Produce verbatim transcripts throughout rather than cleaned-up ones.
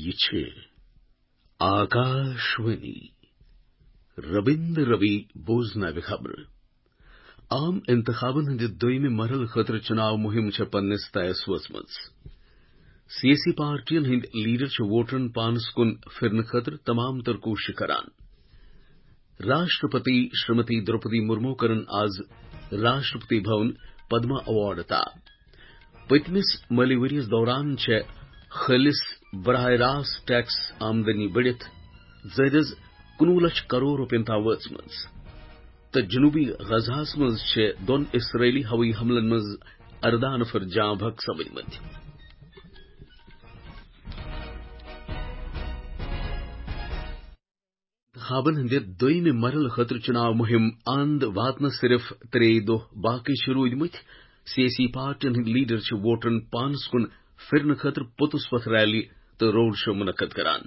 ये छे आकाशवाणी रबिंद रवि बोजना खबर आम इंतखाबन हंद दोयमि मरहल खतर चुनाव मुहिम छ पन्निस तयस वचमज सियासी पार्टियन हंद लीडर छ वोटरन पानस कुन फिरन खतर तमाम तर कोशिश करान। राष्ट्रपति श्रीमती द्रौपदी मुर्मू करन आज राष्ट्रपति भवन पद्मा अवार्ड ता पतमिस मली वरियस दौरान छ खलिस बराह रास्त टैक्स आमदनी बढ़ित जयदज कुनवु लक्ष करोड़ रुपयन ता वचमज तो जनूबी गजास मज छ दोन इसराइली हवाई हमलन मज अर्दा नफर जाँ भक सपदमत। इंतखाबन हंदे दोयमि मरहल खतर चुनाव मुहिम अंद वात न सिर्फ त्रे दो बाकी शुरू इदमत सियासी पार्टियन हंद लीडर छ वोटरन पानस कुन फिरन खतर पुतुस पथ रैली तो रोड शो मुनक्कद करान।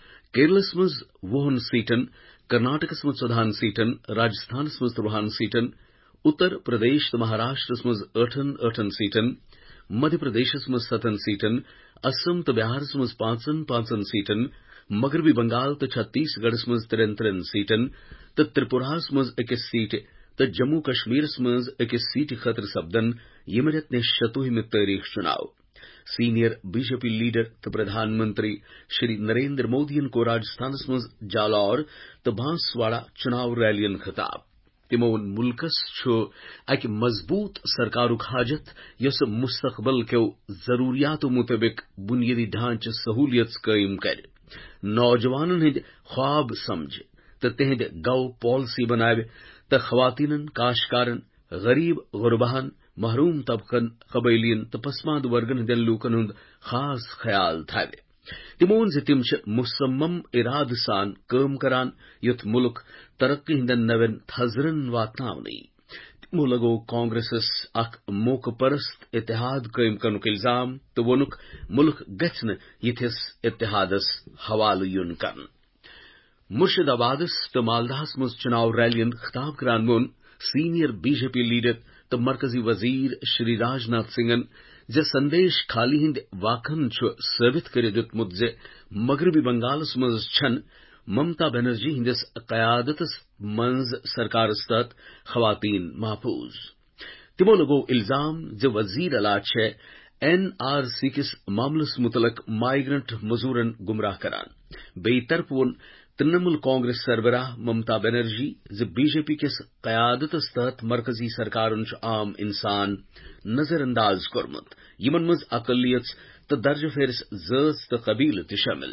केरलस मज वोहन सीटन, कर्नाटकस मज सदान सीटन, राजस्थानस मज त्रुहान सीटन, उत्तर प्रदेश तो महाराष्ट्रस मज अठन अठन सीटन, मध्य प्रदेशस मज सतन सीटन, असम तो बिहारस मज पांचन पांचन सीटन, मगरबी बंगाल तो छत्तीसगढ़स मज तिरन तिरन सीटन, तो त्रिपुरास मज इक्कीस सीट, तो जम्मू कश्मीरस मज इक्कीस सीट खतर सपदन यमरत ने शतुहि में तारीख चुनाव। सीनियर बीजेपी लीडर तो प्रधानमंत्री श्री नरेंद्र मोदी को राजस्थान मज जालौर तो बांसवाड़ा चुनाव रैलियन खिताब तिमोन मुल्कस छो अक मजबूत सरकारुक हाजत यस मुस्तकबल के जरूरियातों मुताबिक बुनियादी ढांचे सहूलियत कायम कर नौजवानन हिंद ख्वाब समझ तो तेहद गौ पॉलिसी बनावे तो खवातीनन काशकारन गरीब गुरबाहन महरूम तबकन कबैलियन तो पसमाद वर्गन हंदन लूकन हुंद खास ख्याल थावे तिमोन से तिम मुसम्मम इराद सान काम करान युथ मुल्क तरक्की हंदन नवन थजरन वातनावनी तिमो लगो कांग्रेसस अख मोक परस्त इत्तेहाद कायम कनुक इल्जाम तो वनुक मुल्क गथन यथिस इत्तेहादस हवाल युन कन। मुर्शिदाबादस तो मालदास मज चुनाव रैलियन खिताब करान मुन सीनियर बीजेपी लीडर तो मरकजी वजीर श्री राजनाथ सिंगन जे संदेश खाली हिंद वाखन छु साबित करे दुत मुद्जे मगरबी बंगालस मज छन ममता बनर्जी हिंदस कयादतस मंज सरकार स्तात खवातीन महफूज तिमो लगो इल्जाम जे वजीर अला छे एनआरसी किस मामलस मुतलक माइग्रेंट मजूरन गुमराह करान बेतरफ वन तृणमूल कांग्रेस सरबराह ममता बनर्जी जे बीजेपी के कयादत तहत मरकजी सरकार आम इंसान नजरअंदाज कर्मुत यमन मज अकलियत तो दर्ज फेरस जज तो कबील तो शामिल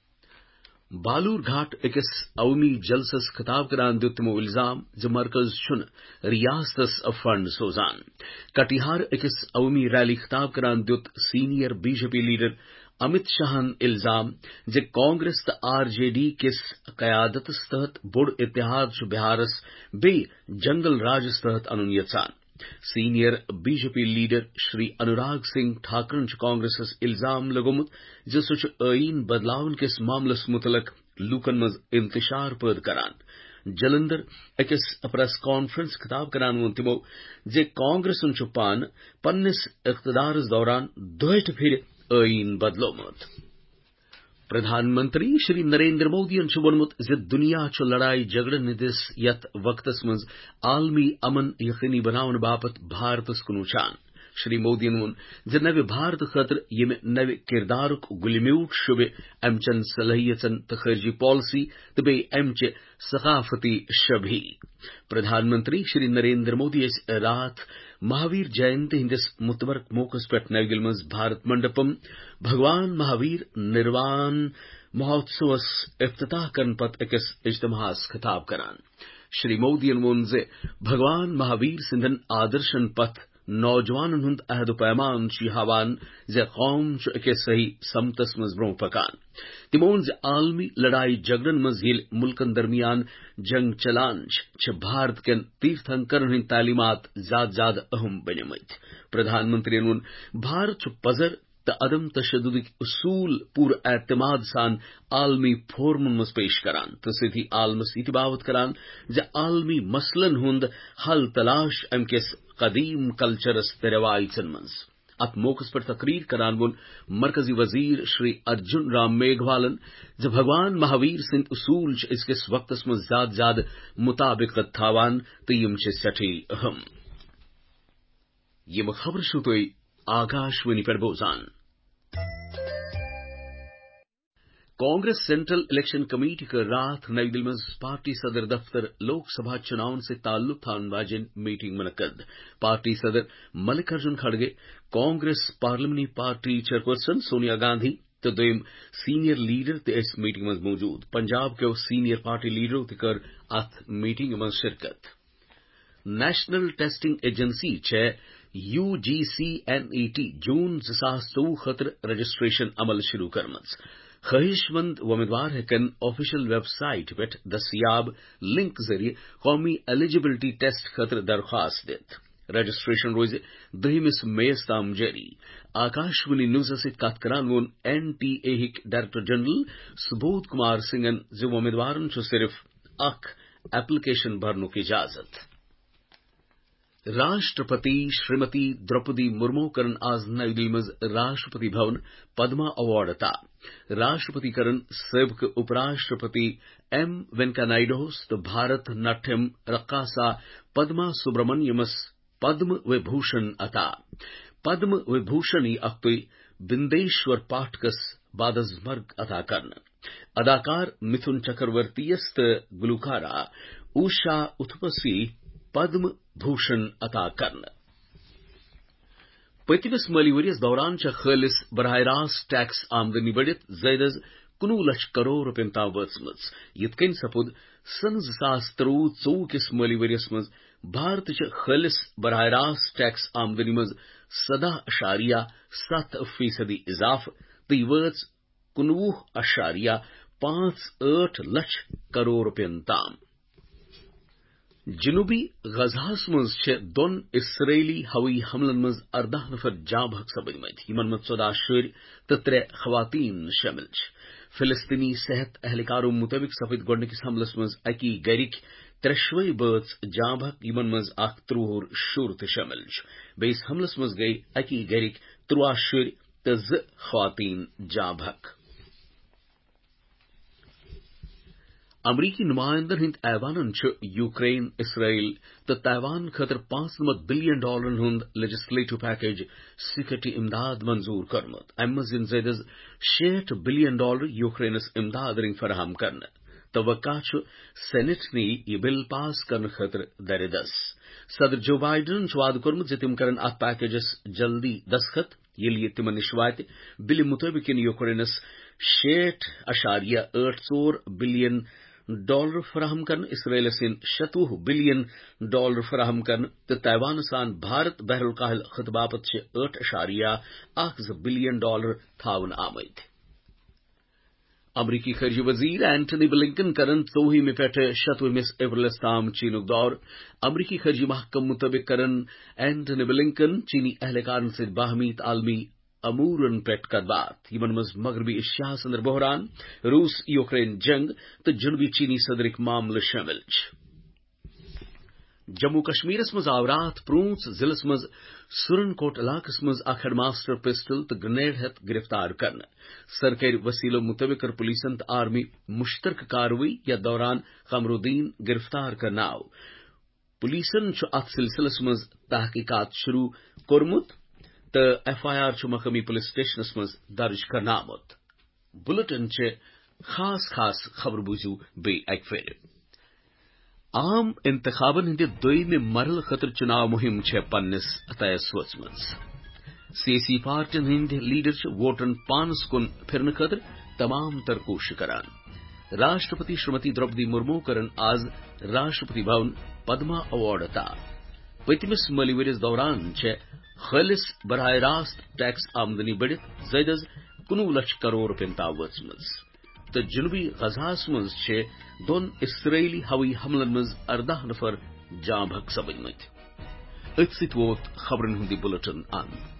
बालूर घाट अकिस अवमी जलसस खिताब करान दितमो इल्जाम जे मरकज छुन रियासतस फंड सोजान कटिहार अकिस अवमी रैली खिताब करान दित सीनियर बीजेपी लीडर अमित शाहन इल्जाम जे कांग्रेस त आरजेडी किस कयादत तहत बुड़ इत्तेहाद छु बिहारस बे जंगल राज तहत अनुयसान senior BJP leader Shri Anurag Singh Thakur Congress इल्जाम लगोमुत जे सुच आईन बदलावन किस मामलस मुतलक लूकन मज इंतशार पद करान जलंधर अकिस प्रेस कॉन्फ्रेंस खिताब करान वो तिमो जे कांग्रेस पान पन्निस इख्तदार दौरान दोहट फिर आईन बदलोमुत। प्रधानमंत्री श्री नरेंद्र मोदी वोनमुत जे दुनिया छु लड़ाई झगड़न निदिस यत वक्तस मज आलमी अमन यकीनी बनावन बापत भारतस कुन शान श्री मोदी वोन जे नवे भारत खतर यम नवे किरदारुक गुलम्यूट शुबे अमचन सलाहियतन तो खर्जी पॉलिसी तो बे अमचे सकाफती शभी प्रधानमंत्री श्री नरेंद्र मोदी इस रात महावीर जयंती हिंदिस मुतबरक मोकस पेट नवगिल मज भारत मंडपम भगवान महावीर निर्वाण महोत्सवस इफ्तिताह करन पत अकिस इज्तिमास खिताब करान श्री मोदी वोन जे भगवान महावीर सिंधन आदर्शन पथ नौजवान हुंद अहद पैमान शी हवान जे कौम के सही समतस मज ब्रो पकान तिमोन जे आलमी लड़ाई झगड़न मज हिल मुल्कन दरमियान जंग चलान छ भारत के तीर्थंकरन हिंद तालीमात जात जात अहम बनेमत प्रधानमंत्री नुन भारत छु पजर त अदम तशद्दुद उसूल पूर एतमाद सान आलमी फोरम मज पेश करान तो सिद्धि आलम सीति बावत करान जे आलमी मसलन हुंद हल तलाश अम के कदीम कल्चरस तेरवाइचन मज ات موقع پر تقریر کران وون مرکزی وزیر شری ارجن رام میگھوالن ز بھگوان مہاویر سند اصول ازکس وقتس من زیادہ زیادہ مطابقت تھاوان تو یم سٹھی اہم. یم خبر چھو تھی آکاشوانی پر بوزان. کانگریس سینٹرل الیکشن کمیٹی کا رات نئی دلی میں پارٹی صدر دفتر لوک سبھا چناؤں سے تعلق تھان واجن میٹنگ منعقد. پارٹی صدر Mallikarjun Kharge, Congress parliamentary party chairperson Sonia Gandhi تو دویم سینئر لیڈر تے اس میٹنگ میں موجود. پنجاب کے سینئر پارٹی لیڈروں تے کر ات میٹنگ میں شرکت. نیشنل ٹیسٹنگ ایجنسی چھ U G C N E T جون زاس ژوٚوُہ خطر رجسٹریشن عمل شروع کرمز. خواہش مند امیدوار ہیکن آفیشل ویب سائٹ پہ دستیاب لنک ذریعے قومی ایلیجبلٹی ٹیسٹ خطر درخواست دت. رجسٹریشن روز دہمس میس تام جاری. آکاشوانی نیوز ست کت کران وون این ٹی اے ہک ڈائریکٹر جنرل سبودھ کمار سنگن ز امیدوارن صرف اخ ایپلیکیشن بھرنک اجازت. راشٹرپتی شریمتی دروپدی مرمو کرن آز نئی دلی مز راشٹرپتی بھون پدما ایوارڈ عطا. راشٹرپتی کرن سابق اپ راشٹرپتی ایم وینکیا نائیڈوس تو بھارت ناٹیم رقاصہ پدما سبرامنیمس پدم وبھوشن عطا. پدم وبھوشن اختی بندیشور پاٹھکس بعد از مرگ عطا کرن. اداکار متھن چکرورتیس تو گلوکارہ اوشا اتھپسی پدم بھوشن عطا کرن. پتمس مالی ورس دوران خالص براہ راست ٹیکس آمدنی بڑھت زائد از کنوہ لچھ کروڑ روپین تام وٲژمٕژ. یِتھ کٔنۍ سپُد سن زاس تروہ ژوٚوُہ کس مالی ورس مز بھارت خالص براہ راست ٹیکس آمدنی مز سدہ اشاریہ ست فیصدی اضافہ تو یہ وٲژ کنوہ اشاریہ پانچ ٲٹھ لچھ کروڑ روپین تام. جنوبی غزہس مز دون اسرائیلی ہوئی حملن مز اردہ نفر جاں بحق سپدمت. یمن مز ژۄدہ شُرۍ تو ترے خواتین شامل. فلسطینی صحت اہلکاروں مطابق سپد گۄڈنِکس حملس مز اکی گرک ترٛشوے بٲژ جاں بحق یمن مز اکھ ترٛوُہُر شُر تہ شامل. بیس حملس مز گئی اکی گرک ترٛواہ شُرۍ تو زٕ خواتین جاں بحق. امریکی نمائندن ہند ایوانن یوکرین، اسرائیل تو تائیوان خاطر پانچ نمت بلین ڈالرن ہند لیجسلیٹو پیکیج سیکورٹی امداد منظور کرمت. ام مز زائد از شیٹھ بلین ڈالر یوکرینس امداد رنگ فراہم کرنے. توقع سینٹ نی یہ بل پاس کرنے خاطر در دس. صدر جو بائیڈن وعدہ کورمت ز تم کرن ات پیکیجس جلدی دستخط یل یہ تمن نش وات. بل مطابق یوکرینس شیٹھ اشاریہ ٲٹھ ژور بلین ڈالر فراہم کرن، اسرائیل سن شتوہ بلین ڈالر فراہم کرن تو تائیوان سان بھارت بحر الکاہل خطہ باپت ٲٹھ اشاریہ اکھ زٕ بلین ڈالر تھاون آمت. امریکی خارجہ وزیر اینٹنی بلنکن کرن ژوہم پہ شتوہمس اپریلس تام چینک دور. امریکی خارجہ محکمہ مطابق کرن اینٹنی بلنکن چینی اہلکارن ست باہمی عالمی امورن پہ کت بات. یمن مز مغربی ایشیا اندر بحران، روس یوکرین جنگ تو جنوبی چینی صدرک معاملہ شامل. جموں کشمیرس مز آو رات پرونژ ضلع مز سرن کوٹ علاقس مز اخ ہیڈ ماسٹر پسٹل تو گرنیڈ ہتھ گرفتار کرنے. سرکاری وسیلوں مطابق کر پولیسن تو آرمی مشترکہ کاروٲیی یتھ دوران قمر الدین گرفتار کرنا آو. پولیسن ات سلسلس مز تحقیقات شروع کورمت تو ایف آئی آر مقامی پولیس سٹیشنس مز درج کرنا آمت. بلٹن خاص خاص خبر بوزو بی اک پھر. عام انتخابن ہند دویمہ مرحلہ خاطر چناو مہم پنس طیس وچم. سیاسی پارٹین ہند لیڈر ووٹرن پانس کن پھرنے خاطر تمام تر کوشش کران. راشٹرپتی شریمتی دروپدی مرمو کرن آز راشٹرپتی بھون پدما ایوارڈ عطا. پتمس مالی ورس دوران خالص براہ راست ٹیکس آمدنی بڑھت زائد از کنوہ لچھ کروڑ روپین تام وٲژمٕژ تو جنوبی غزہس مز دون اسرائیلی ہوئی حملن مز اردہ نفر جاں بحق سپدمت. ات ست ووت خبرن ہند بلٹن اند.